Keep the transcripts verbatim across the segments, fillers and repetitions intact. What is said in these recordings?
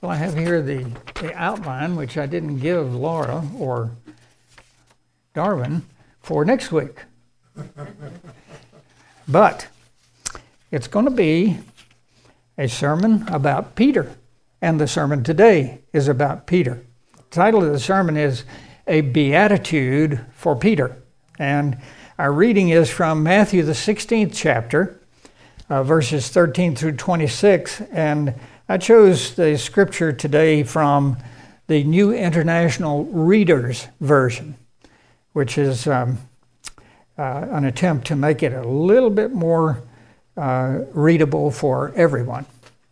Well, I have here the, the outline, which I didn't give Laura or Darwin for next week. But it's going to be a sermon about Peter, and the sermon today is about Peter. The title of the sermon is A Beatitude for Peter, and our reading is from Matthew, the sixteenth chapter, uh, verses thirteen through twenty-six, and I chose the scripture today from the New International Reader's Version, which is um, uh, an attempt to make it a little bit more uh, readable for everyone.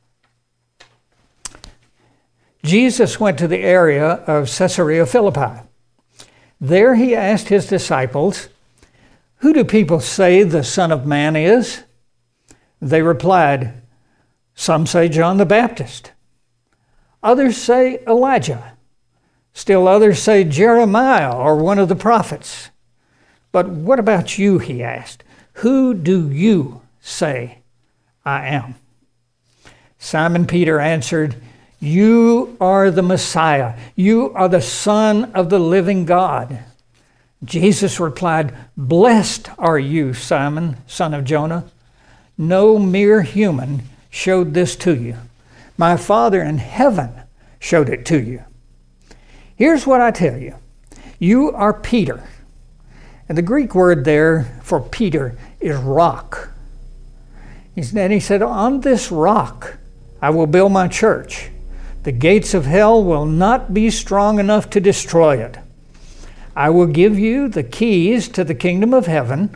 Jesus went to the area of Caesarea Philippi. There he asked his disciples, "Who do people say the Son of Man is?" They replied, "Some say John the Baptist. Others say Elijah. Still others say Jeremiah or one of the prophets. But what about you?" he asked. "Who do you say I am?" Simon Peter answered, "You are the Messiah. You are the Son of the living God." Jesus replied, "Blessed are you, Simon, son of Jonah. No mere human showed this to you. My Father in heaven showed it to you. Here's what I tell you. You are Peter." And the Greek word there for Peter is rock. And he said, "On this rock I will build my church. The gates of hell will not be strong enough to destroy it. I will give you the keys to the kingdom of heaven,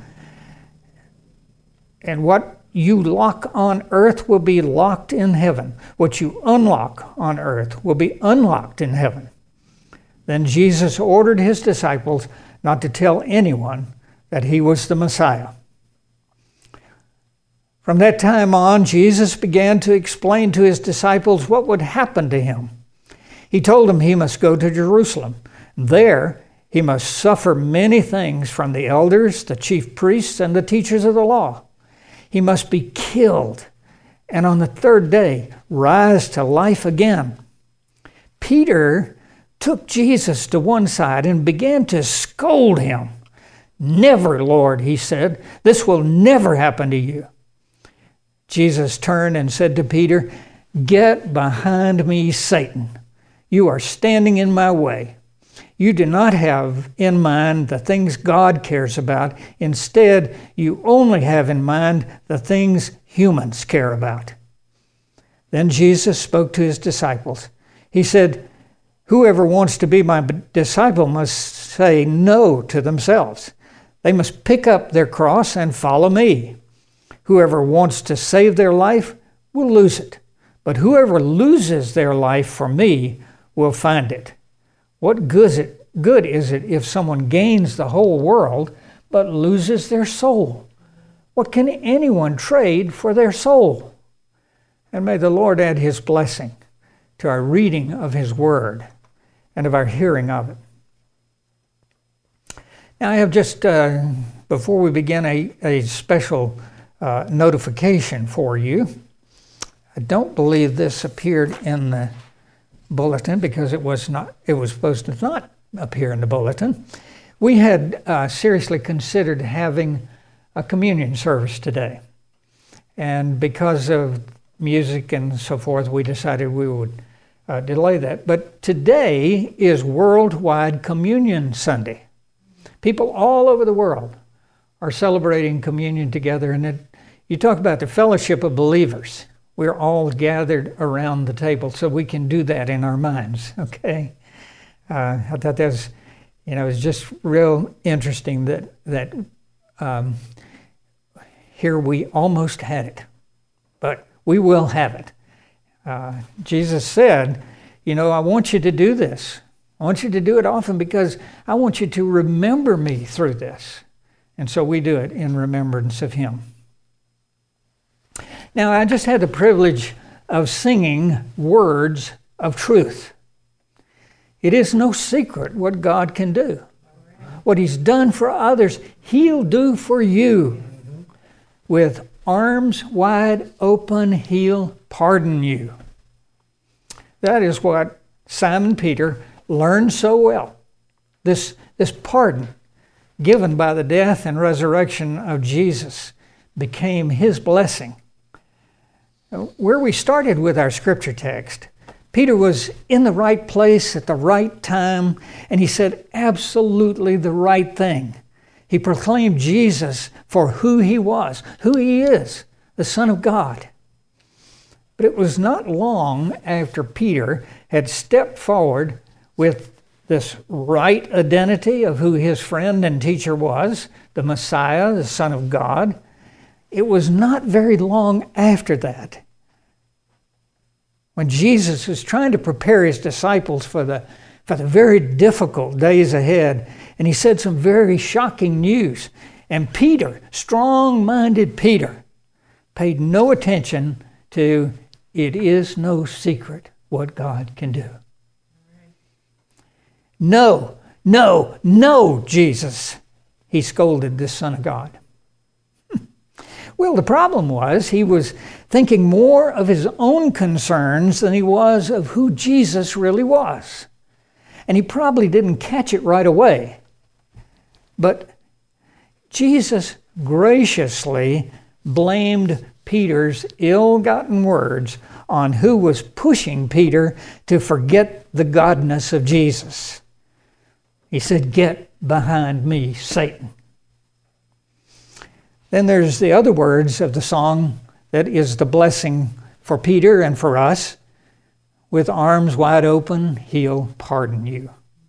and what you lock on earth will be locked in heaven. What you unlock on earth will be unlocked in heaven." Then Jesus ordered his disciples not to tell anyone that he was the Messiah. From that time on, Jesus began to explain to his disciples what would happen to him. He told them he must go to Jerusalem. There, he must suffer many things from the elders, the chief priests, and the teachers of the law. He must be killed, and on the third day, rise to life again. Peter took Jesus to one side and began to scold him. "Never, Lord," he said. "This will never happen to you." Jesus turned and said to Peter, "Get behind me, Satan. You are standing in my way. You do not have in mind the things God cares about. Instead, you only have in mind the things humans care about." Then Jesus spoke to his disciples. He said, "Whoever wants to be my disciple must say no to themselves. They must pick up their cross and follow me. Whoever wants to save their life will lose it, but whoever loses their life for me will find it. What good is it, good is it if someone gains the whole world but loses their soul? What can anyone trade for their soul?" And may the Lord add his blessing to our reading of his word and of our hearing of it. Now I have just, uh, before we begin, a, a special uh, notification for you. I don't believe this appeared in the bulletin because it was not. It was supposed to not appear in the bulletin. We had uh, seriously considered having a communion service today, and because of music and so forth, we decided we would uh, delay that. But today is Worldwide Communion Sunday. People all over the world are celebrating communion together, and it, you talk about the fellowship of believers. We're all gathered around the table, so we can do that in our minds, okay? Uh, I thought that was, you know, it was just real interesting that, that um, here we almost had it, but we will have it. Uh, Jesus said, you know, I want you to do this. I want you to do it often because I want you to remember me through this. And so we do it in remembrance of him. Now, I just had the privilege of singing words of truth. It is no secret what God can do. What he's done for others, he'll do for you. With arms wide open, he'll pardon you. That is what Simon Peter learned so well. This, this pardon given by the death and resurrection of Jesus became his blessing. Where we started with our scripture text, Peter was in the right place at the right time, and he said absolutely the right thing. He proclaimed Jesus for who he was, who he is, the Son of God. But it was not long after Peter had stepped forward with this right identity of who his friend and teacher was, the Messiah, the Son of God. It was not very long after that, when Jesus was trying to prepare his disciples for the, for the very difficult days ahead, and he said some very shocking news. And Peter, strong-minded Peter, paid no attention to, it is no secret what God can do. No, no, no, Jesus, he scolded the Son of God. Well, the problem was he was thinking more of his own concerns than he was of who Jesus really was. And he probably didn't catch it right away. But Jesus graciously blamed Peter's ill-gotten words on who was pushing Peter to forget the godness of Jesus. He said, "Get behind me, Satan." Then there's the other words of the song that is the blessing for Peter and for us. With arms wide open, he'll pardon you.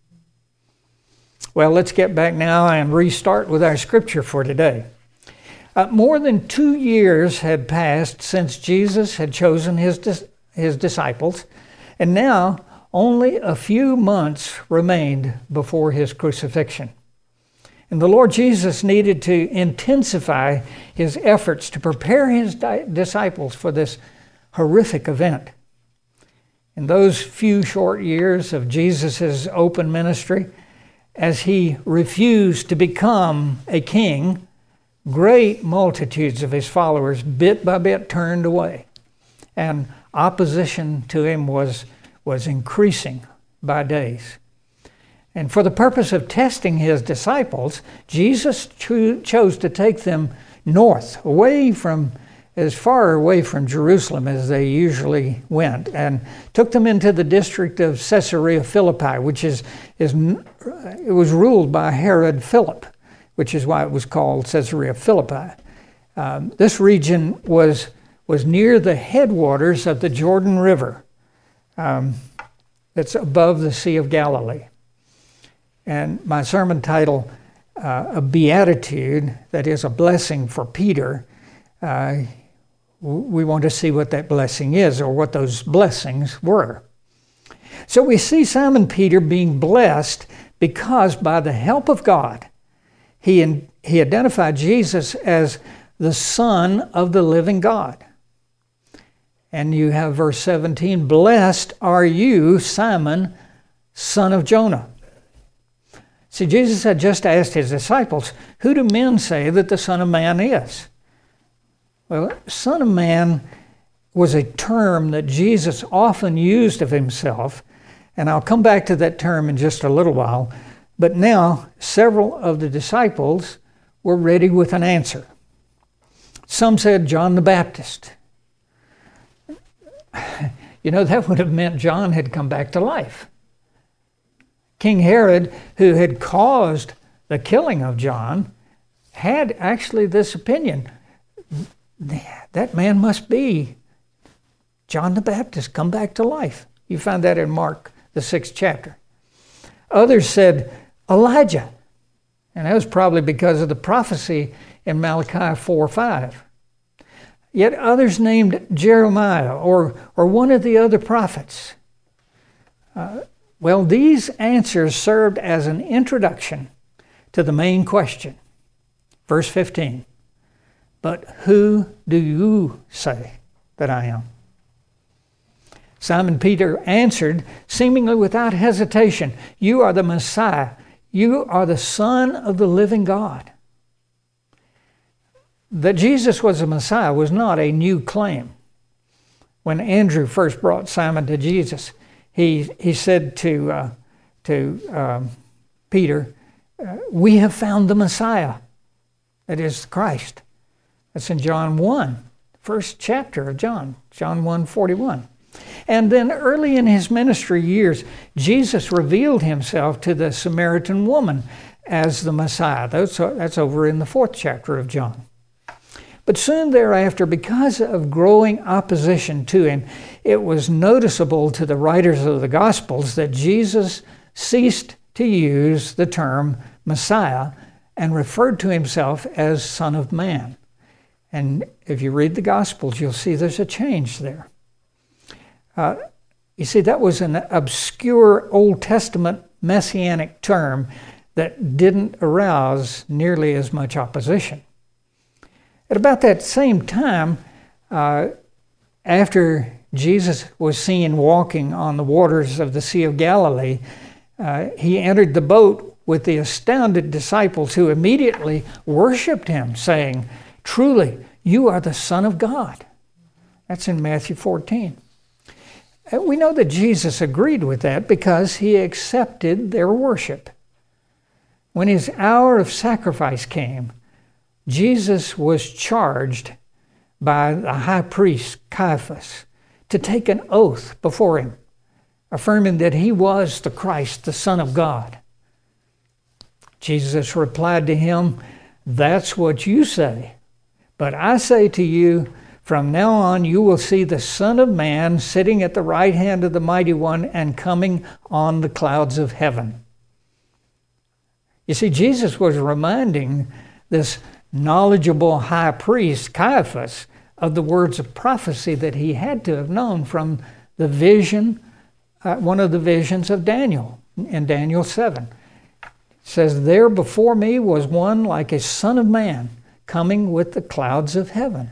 Well, let's get back now and restart with our scripture for today. Uh, more than two years had passed since Jesus had chosen his, dis- his disciples, and now only a few months remained before his crucifixion. And the Lord Jesus needed to intensify his efforts to prepare his di- disciples for this horrific event. In those few short years of Jesus' open ministry, as he refused to become a king, great multitudes of his followers bit by bit turned away, and opposition to him was, was increasing by days. And for the purpose of testing his disciples, Jesus cho- chose to take them north, away from, as far away from Jerusalem as they usually went, and took them into the district of Caesarea Philippi, which is, is it was ruled by Herod Philip, which is why it was called Caesarea Philippi. Um, this region was, was near the headwaters of the Jordan River. Um, that's above the Sea of Galilee. And my sermon title, uh, A Beatitude, that is a blessing for Peter, uh, we want to see what that blessing is, or what those blessings were. So we see Simon Peter being blessed because by the help of God, he, in, he identified Jesus as the Son of the living God. And you have verse seventeen, "Blessed are you, Simon, son of Jonah." See, Jesus had just asked his disciples, "Who do men say that the Son of Man is?" Well, Son of Man was a term that Jesus often used of himself, and I'll come back to that term in just a little while. But now, several of the disciples were ready with an answer. Some said John the Baptist. You know, that would have meant John had come back to life. King Herod, who had caused the killing of John, had actually this opinion. That man must be John the Baptist, come back to life. You find that in Mark, the sixth chapter. Others said Elijah, and that was probably because of the prophecy in Malachi four five. Yet others named Jeremiah or, or one of the other prophets. Uh, well, these answers served as an introduction to the main question. Verse fifteen, "But who do you say that I am?" Simon Peter answered, seemingly without hesitation, "You are the Messiah. You are the Son of the living God." That Jesus was a Messiah was not a new claim. When Andrew first brought Simon to Jesus, he, he said to, uh, to um, Peter, uh, we have found the Messiah, that is Christ. That's in John one, first chapter of John, John one forty-one. And then early in his ministry years, Jesus revealed himself to the Samaritan woman as the Messiah. That's, that's over in the fourth chapter of John. But soon thereafter, because of growing opposition to him, it was noticeable to the writers of the Gospels that Jesus ceased to use the term Messiah and referred to himself as Son of Man. And if you read the Gospels, you'll see there's a change there. Uh, you see, that was an obscure Old Testament messianic term that didn't arouse nearly as much opposition. At about that same time, uh, after Jesus was seen walking on the waters of the Sea of Galilee, uh, he entered the boat with the astounded disciples who immediately worshiped him, saying, "Truly, you are the Son of God." That's in Matthew fourteen. We know that Jesus agreed with that because he accepted their worship. When his hour of sacrifice came, Jesus was charged by the high priest Caiaphas to take an oath before him, affirming that he was the Christ, the Son of God. Jesus replied to him, "That's what you say, but I say to you, from now on you will see the Son of Man sitting at the right hand of the Mighty One and coming on the clouds of heaven." You see, Jesus was reminding this knowledgeable high priest, Caiaphas, of the words of prophecy that he had to have known from the vision, uh, one of the visions of Daniel, in Daniel seven. It says, "There before me was one like a son of man, coming with the clouds of heaven."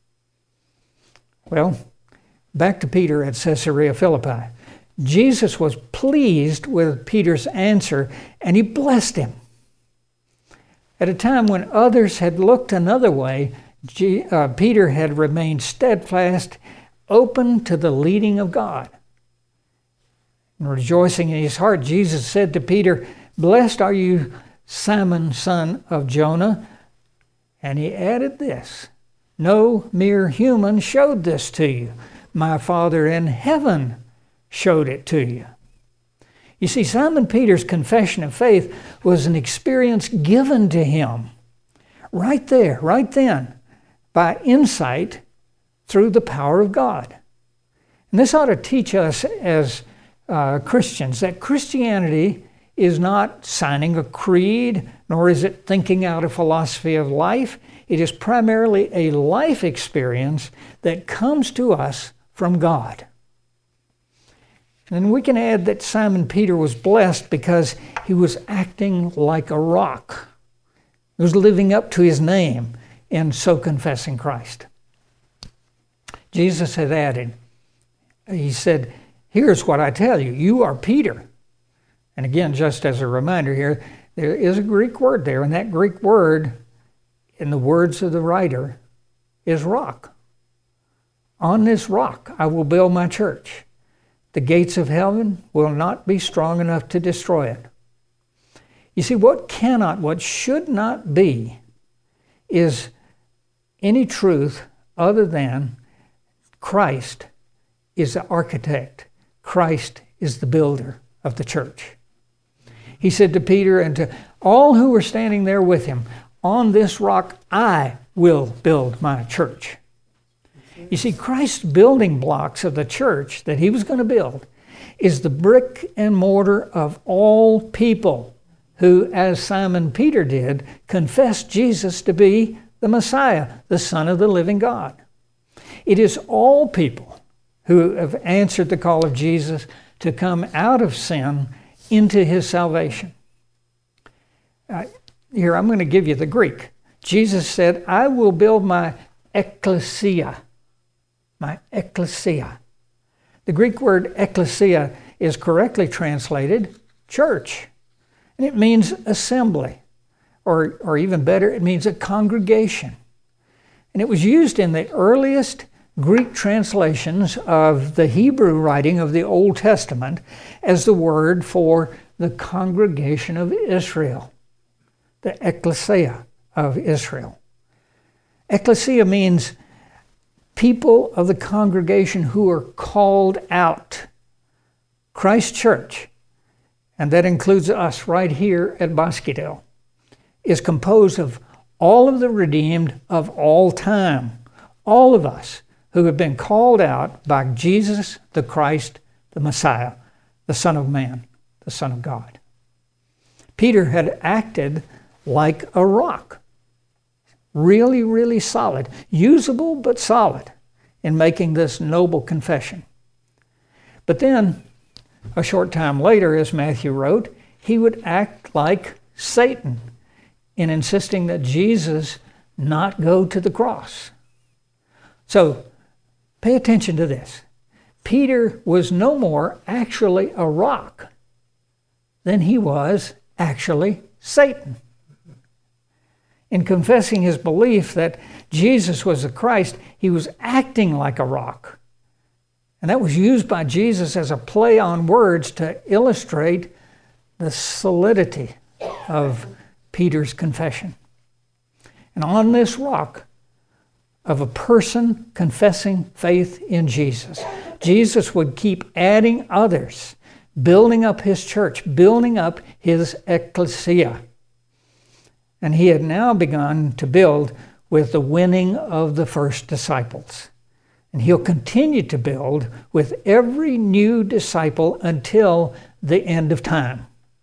Well, back to Peter at Caesarea Philippi. Jesus was pleased with Peter's answer, and he blessed him. At a time when others had looked another way, G- uh, Peter had remained steadfast, open to the leading of God. And rejoicing in his heart, Jesus said to Peter, "Blessed are you, Simon, son of Jonah." And he added this, "No mere human showed this to you. My Father in heaven showed it to you." You see, Simon Peter's confession of faith was an experience given to him right there, right then, by insight through the power of God. And this ought to teach us as uh, Christians that Christianity is not signing a creed, nor is it thinking out a philosophy of life. It is primarily a life experience that comes to us from God. And we can add that Simon Peter was blessed because he was acting like a rock. He was living up to his name in so confessing Christ. Jesus had added, he said, "Here's what I tell you, you are Peter." And again, just as a reminder here, there is a Greek word there, and that Greek word, in the words of the writer, is rock. "On this rock I will build my church. The gates of heaven will not be strong enough to destroy it." You see, what cannot, what should not be, is any truth other than Christ is the architect. Christ is the builder of the church. He said to Peter and to all who were standing there with him, "On this rock I will build my church." You see, Christ's building blocks of the church that he was going to build is the brick and mortar of all people who, as Simon Peter did, confessed Jesus to be the Messiah, the Son of the living God. It is all people who have answered the call of Jesus to come out of sin into his salvation. Uh, here, I'm going to give you the Greek. Jesus said, "I will build my ecclesia." My ecclesia. The Greek word ecclesia is correctly translated church. And it means assembly. Or, or even better, it means a congregation. And it was used in the earliest Greek translations of the Hebrew writing of the Old Testament as the word for the congregation of Israel, the ecclesia of Israel. Ecclesia means people of the congregation who are called out. Christ Church, and that includes us right here at Bosquedale, is composed of all of the redeemed of all time, all of us who have been called out by Jesus the Christ, the Messiah, the Son of Man, the Son of God. Peter had acted like a rock, really, really solid, usable but solid in making this noble confession. But then, a short time later, as Matthew wrote, he would act like Satan in insisting that Jesus not go to the cross. So, pay attention to this. Peter was no more actually a rock than he was actually Satan. In confessing his belief that Jesus was the Christ, he was acting like a rock. And that was used by Jesus as a play on words to illustrate the solidity of Peter's confession. And on this rock of a person confessing faith in Jesus, Jesus would keep adding others, building up his church, building up his ecclesia. And he had now begun to build with the winning of the first disciples. And he'll continue to build with every new disciple until the end of time.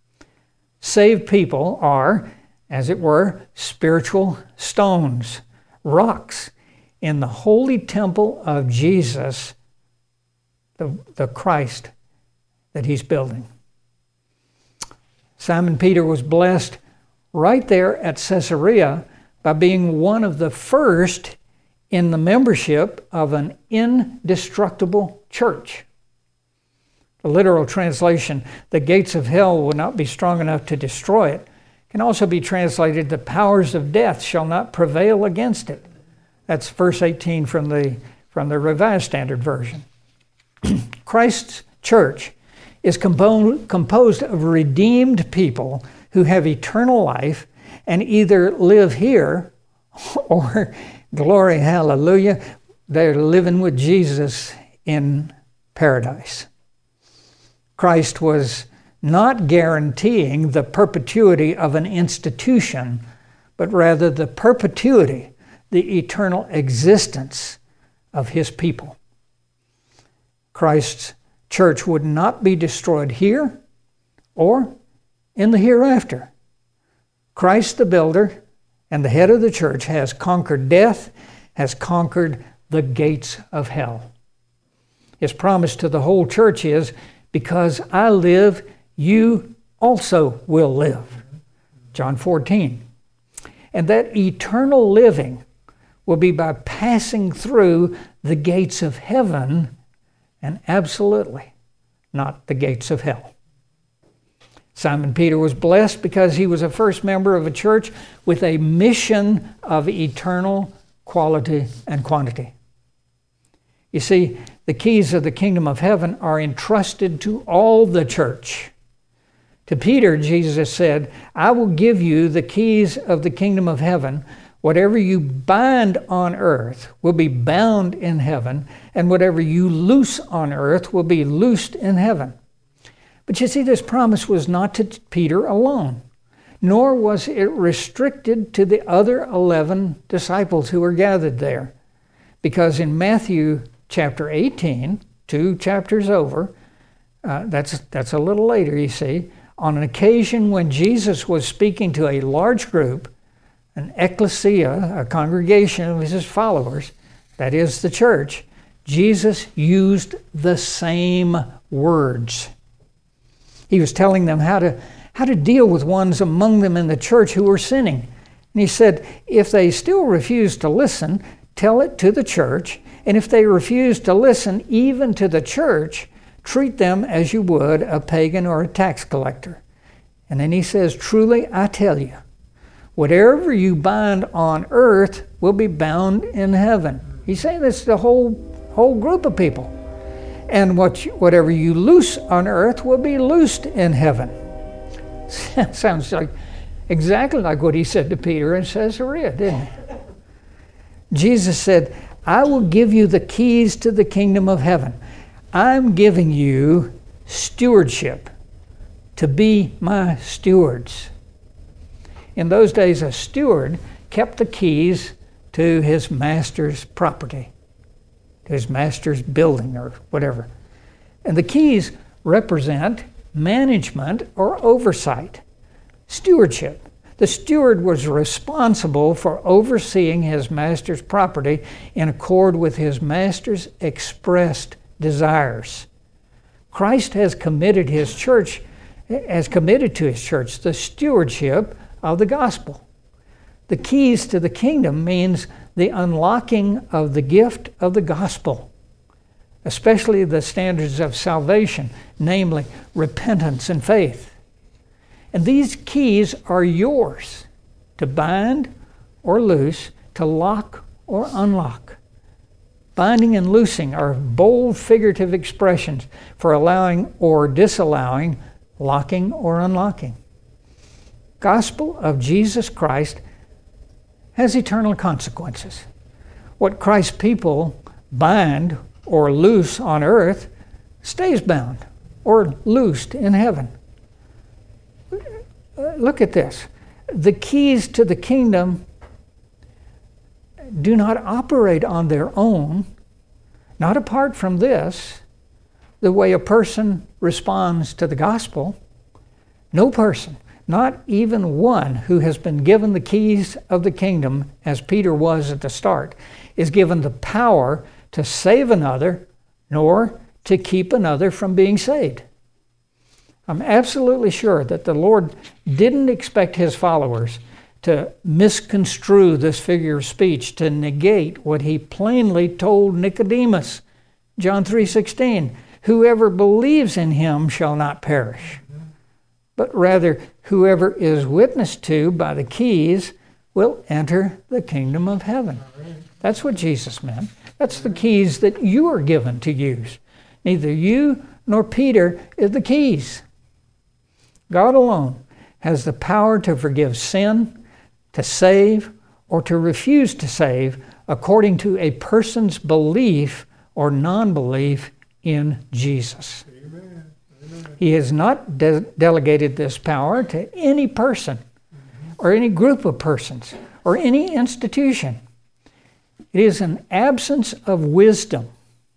Saved people are, as it were, spiritual stones, rocks in the holy temple of Jesus, the, the Christ that he's building. Simon Peter was blessed right there at Caesarea by being one of the first in the membership of an indestructible church. The literal translation, the gates of hell will not be strong enough to destroy it, can also be translated, the powers of death shall not prevail against it. That's verse eighteen from the, from the Revised Standard Version. Christ's church is compo- composed of redeemed people who have eternal life and either live here or, glory, hallelujah, they're living with Jesus in paradise. Christ was not guaranteeing the perpetuity of an institution, but rather the perpetuity, the eternal existence of his people. Christ's church would not be destroyed here or in the hereafter. Christ the builder and the head of the church has conquered death, has conquered the gates of hell. His promise to the whole church is, because I live, you also will live. John fourteen. And that eternal living will be by passing through the gates of heaven and absolutely not the gates of hell. Simon Peter was blessed because he was a first member of a church with a mission of eternal quality and quantity. You see, the keys of the kingdom of heaven are entrusted to all the church. To Peter, Jesus said, I will give you the keys of the kingdom of heaven. Whatever you bind on earth will be bound in heaven, and whatever you loose on earth will be loosed in heaven. But you see, this promise was not to Peter alone, nor was it restricted to the other eleven disciples who were gathered there. Because in Matthew chapter eighteen, two chapters over, uh, that's, that's a little later, you see, on an occasion when Jesus was speaking to a large group, an ecclesia, a congregation of his followers, that is the church, Jesus used the same words. He was telling them how to, how to deal with ones among them in the church who were sinning. And he said, if they still refuse to listen, tell it to the church. And if they refuse to listen even to the church, treat them as you would a pagan or a tax collector. And then he says, truly I tell you, whatever you bind on earth will be bound in heaven. He's saying this to the whole, whole group of people. And what you, whatever you loose on earth will be loosed in heaven. Sounds like exactly like what he said to Peter in Caesarea, didn't it? Jesus said, I will give you the keys to the kingdom of heaven. I'm giving you stewardship to be my stewards. In those days, a steward kept the keys to his master's property, to his master's building or whatever. And the keys represent management or oversight, stewardship. The steward was responsible for overseeing his master's property in accord with his master's expressed desires. Christ has committed his church, has committed to his church the stewardship of the gospel. The keys to the kingdom means the unlocking of the gift of the gospel, especially the standards of salvation, namely repentance and faith. And these keys are yours to bind or loose, to lock or unlock. Binding and loosing are bold figurative expressions for allowing or disallowing, locking or unlocking. Gospel of Jesus Christ has eternal consequences. What Christ's people bind or loose on earth stays bound or loosed in heaven. Look at this. The keys to the kingdom do not operate on their own, not apart from this, the way a person responds to the gospel. No person, not even one who has been given the keys of the kingdom, as Peter was at the start, is given the power to save another, nor to keep another from being saved. I'm absolutely sure that the Lord didn't expect his followers to misconstrue this figure of speech, to negate what he plainly told Nicodemus. John three sixteen, whoever believes in him shall not perish, but rather whoever is witnessed to by the keys will enter the kingdom of heaven. That's what Jesus meant. That's the keys that you are given to use. Neither you nor Peter is the keys. God alone has the power to forgive sin, to save, or to refuse to save according to a person's belief or non-belief in Jesus. Amen. Amen. He has not de- delegated this power to any person or any group of persons or any institution. It is an absence of wisdom.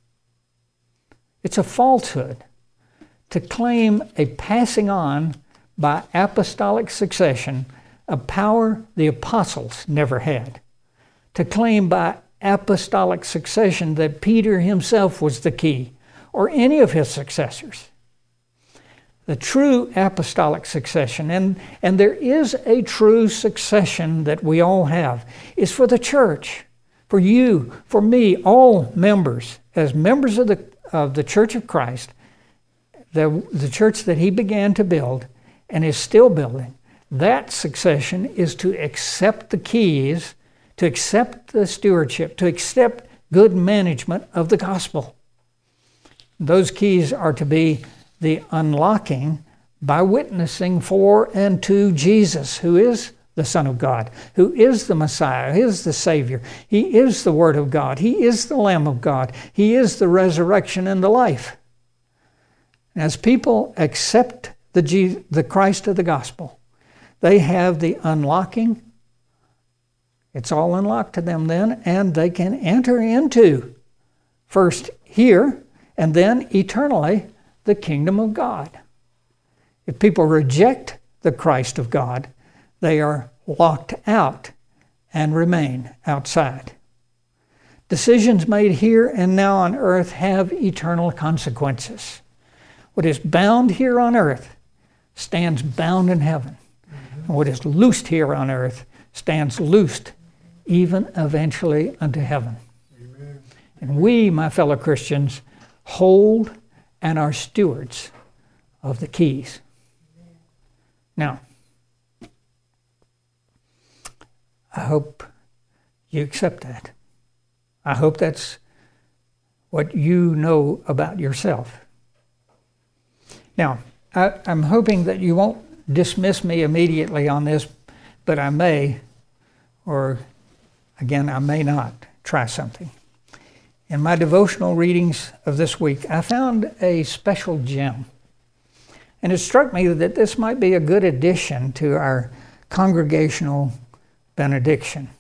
It's a falsehood to claim a passing on by apostolic succession of power the apostles never had. To claim by apostolic succession that Peter himself was the key, or any of his successors. The true apostolic succession, and, and there is a true succession that we all have, is for the church, for you, for me, all members, as members of the, of the Church of Christ, the, the church that he began to build and is still building. That succession is to accept the keys, to accept the stewardship, to accept good management of the gospel. Those keys are to be the unlocking by witnessing for and to Jesus, who is the Son of God, who is the Messiah, who is the Savior. He is the Word of God. He is the Lamb of God. He is the resurrection and the life. As people accept the, Je- the Christ of the gospel, they have the unlocking. It's all unlocked to them then, and they can enter into, first here, and then eternally, the kingdom of God. If people reject the Christ of God, they are locked out and remain outside. Decisions made here and now on earth have eternal consequences. What is bound here on earth stands bound in heaven. Mm-hmm. And what is loosed here on earth stands loosed even eventually unto heaven. Amen. And we, my fellow Christians, hold and are stewards of the keys. Amen. Now, I hope you accept that. I hope that's what you know about yourself. Now, I, I'm hoping that you won't dismiss me immediately on this, but I may, or again, I may not try something. In my devotional readings of this week, I found a special gem. And it struck me that this might be a good addition to our congregational benediction.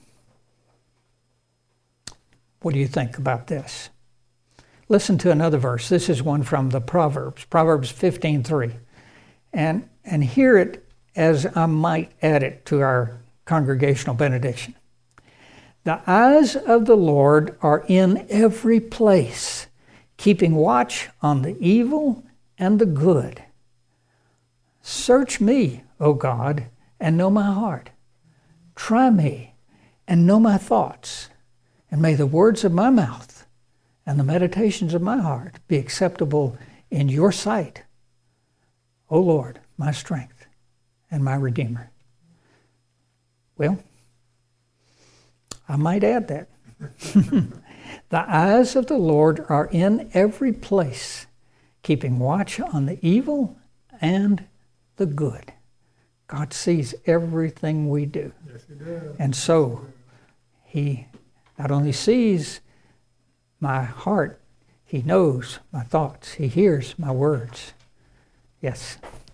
What do you think about this? Listen to another verse. This is one from the Proverbs, Proverbs fifteen three. And, and hear it as I might add it to our congregational benediction. The eyes of the Lord are in every place, keeping watch on the evil and the good. Search me, O God, and know my heart. Try me and know my thoughts, and may the words of my mouth and the meditations of my heart be acceptable in your sight, O Lord, my strength and my Redeemer. Well, I might add that. The eyes of the Lord are in every place, keeping watch on the evil and the good. God sees everything we do. Yes, He does. And so He not only sees my heart, He knows my thoughts. He hears my words. Yes.